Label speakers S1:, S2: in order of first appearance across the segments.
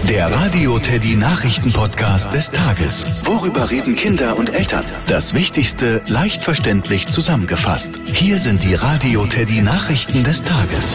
S1: Der Radio Teddy Nachrichten-Podcast des Tages. Worüber reden Kinder und Eltern? Das Wichtigste leicht verständlich zusammengefasst. Hier sind die Radio Teddy Nachrichten des Tages.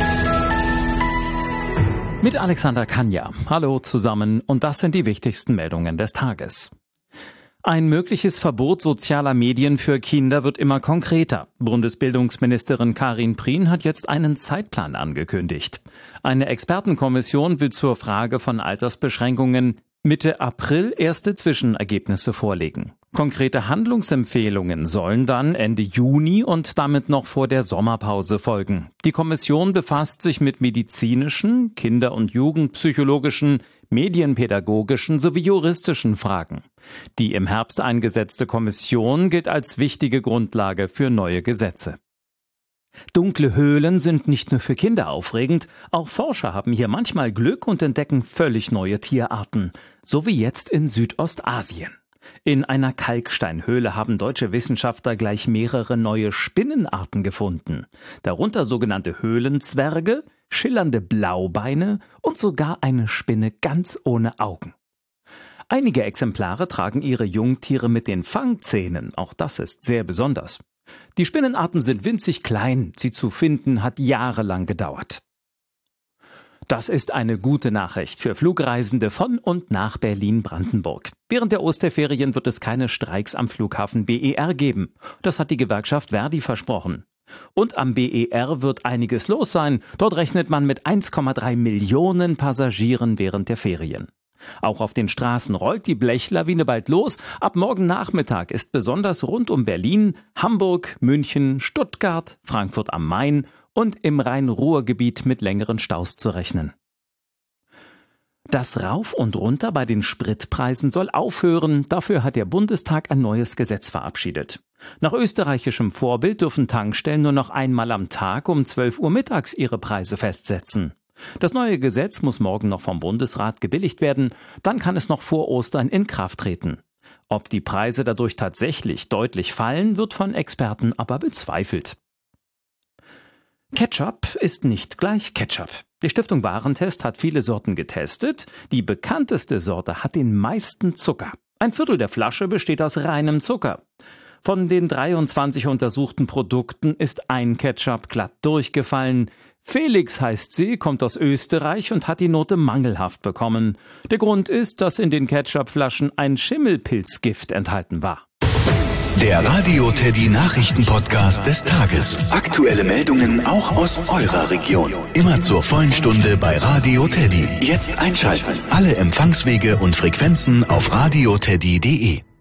S2: Mit Alexander Kanja. Hallo zusammen und das sind die wichtigsten Meldungen des Tages. Ein mögliches Verbot sozialer Medien für Kinder wird immer konkreter. Bundesbildungsministerin Karin Prien hat jetzt einen Zeitplan angekündigt. Eine Expertenkommission will zur Frage von Altersbeschränkungen Mitte April erste Zwischenergebnisse vorlegen. Konkrete Handlungsempfehlungen sollen dann Ende Juni und damit noch vor der Sommerpause folgen. Die Kommission befasst sich mit medizinischen, kinder- und jugendpsychologischen, medienpädagogischen sowie juristischen Fragen. Die im Herbst eingesetzte Kommission gilt als wichtige Grundlage für neue Gesetze. Dunkle Höhlen sind nicht nur für Kinder aufregend, auch Forscher haben hier manchmal Glück und entdecken völlig neue Tierarten, so wie jetzt in Südostasien. In einer Kalksteinhöhle haben deutsche Wissenschaftler gleich mehrere neue Spinnenarten gefunden, darunter sogenannte Höhlenzwerge, schillernde Blaubeine und sogar eine Spinne ganz ohne Augen. Einige Exemplare tragen ihre Jungtiere mit den Fangzähnen, auch das ist sehr besonders. Die Spinnenarten sind winzig klein, sie zu finden hat jahrelang gedauert. Das ist eine gute Nachricht für Flugreisende von und nach Berlin-Brandenburg. Während der Osterferien wird es keine Streiks am Flughafen BER geben. Das hat die Gewerkschaft Verdi versprochen. Und am BER wird einiges los sein. Dort rechnet man mit 1,3 Millionen Passagieren während der Ferien. Auch auf den Straßen rollt die Blechlawine bald los. Ab morgen Nachmittag ist besonders rund um Berlin, Hamburg, München, Stuttgart, Frankfurt am Main und im Rhein-Ruhr-Gebiet mit längeren Staus zu rechnen. Das Rauf und Runter bei den Spritpreisen soll aufhören. Dafür hat der Bundestag ein neues Gesetz verabschiedet. Nach österreichischem Vorbild dürfen Tankstellen nur noch einmal am Tag um 12 Uhr mittags ihre Preise festsetzen. Das neue Gesetz muss morgen noch vom Bundesrat gebilligt werden, dann kann es noch vor Ostern in Kraft treten. Ob die Preise dadurch tatsächlich deutlich fallen, wird von Experten aber bezweifelt. Ketchup ist nicht gleich Ketchup. Die Stiftung Warentest hat viele Sorten getestet. Die bekannteste Sorte hat den meisten Zucker. 1/4 der Flasche besteht aus reinem Zucker. Von den 23 untersuchten Produkten ist ein Ketchup glatt durchgefallen. Felix heißt sie, kommt aus Österreich und hat die Note mangelhaft bekommen. Der Grund ist, dass in den Ketchupflaschen ein Schimmelpilzgift enthalten war.
S1: Der Radio Teddy Nachrichten-Podcast des Tages. Aktuelle Meldungen auch aus eurer Region. Immer zur vollen Stunde bei Radio Teddy. Jetzt einschalten. Alle Empfangswege und Frequenzen auf radioteddy.de.